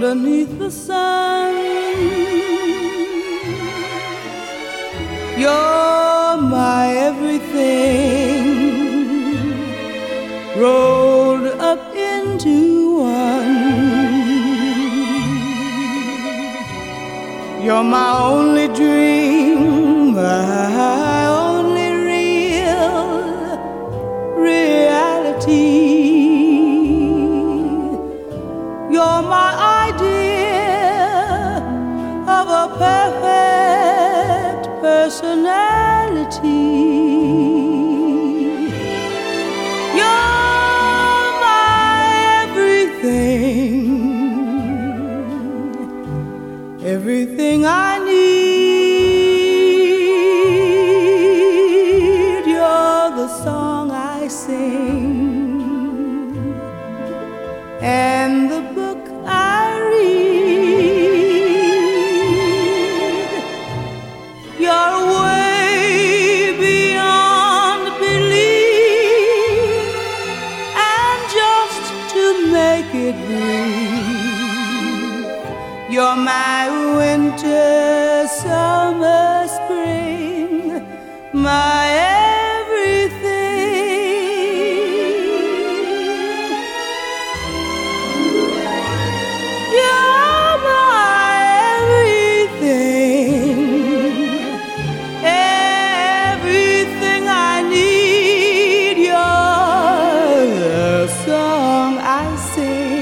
underneath the sun. You're my everything, rolled up into one. You're my only dream, my only real reality. You're my idea of a perfect personality. You're my everything, everything I need. You're the song I sing and the book I read. You're way beyond belief, and just to make it brief, you're my winter, summer, spring, my song I sing